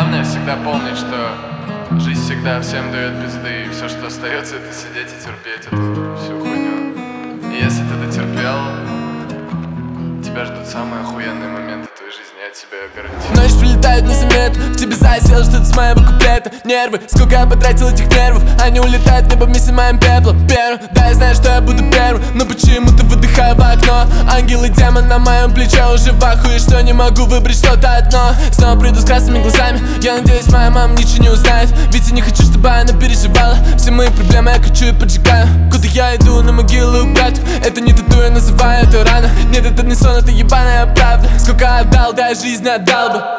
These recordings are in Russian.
главное всегда помнить, что жизнь всегда всем дает пизды, и все, что остается, это сидеть и терпеть эту всю хуйню. И если ты дотерпел, тебя ждут самые охуенные моменты твоей жизни, я тебе гарантирую. Ночь прилетает незаметно, в тебе засел что-то с моего куплета. Нервы, сколько я потратил этих нервов, они улетают в небо вместе с моим пеплом. Первым, да, я знаю, что я буду первым, но почему-то выдыхаю в окно. Ангел и демон на моем плече уже в ахуе, что не могу выбрать что-то одно. Снова приду с красными глазами, я надеюсь, моя мама ничего не узнает, ведь я не хочу, чтобы она переживала. Все мои проблемы я кричу и поджигаю. Куда я иду, на могилу братьев, это не тату, я называю это рано. Нет, это не сон, это ебаная правда. Сколько отдал, да, жизнь отдал бы.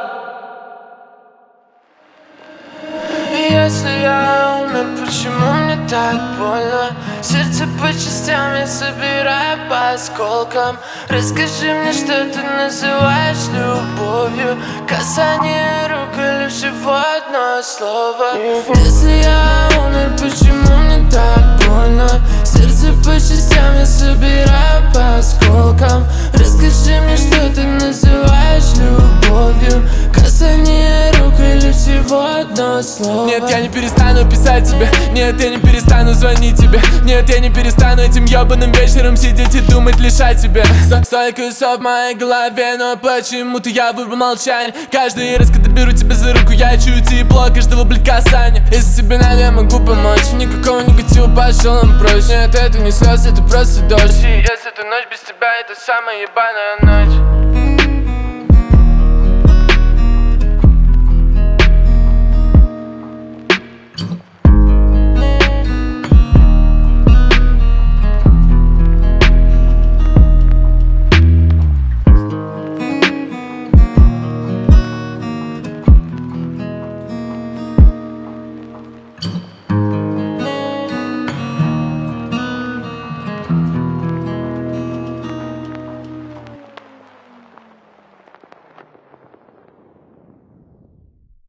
Если я умер, почему мне так больно? Сердце по частям я собираю по осколкам. Расскажи мне, что ты называешь любовью. Касание рук или всего одно слово. Если я умер, почему мне так больно? Сердце по частям я собираю по осколкам. Расскажи мне, что ты называешь любовью. Касание рук или всего одно слово. Нет, я не перестану писать тебе, нет, я не перестану звонить тебе, нет, я не перестану этим ебаным вечером сидеть и думать лишь о тебе. Столько весов в моей голове, но почему-то я выбрал молчание. Каждый раз, когда беру тебя за руку, я чую тепло каждого, блядь, касания. Если тебе надо, я могу помочь, никакого негатива, пошел нам прочь. Нет, это не слезы, это просто дождь. Если эта ночь без тебя, это самая ебаная ночь.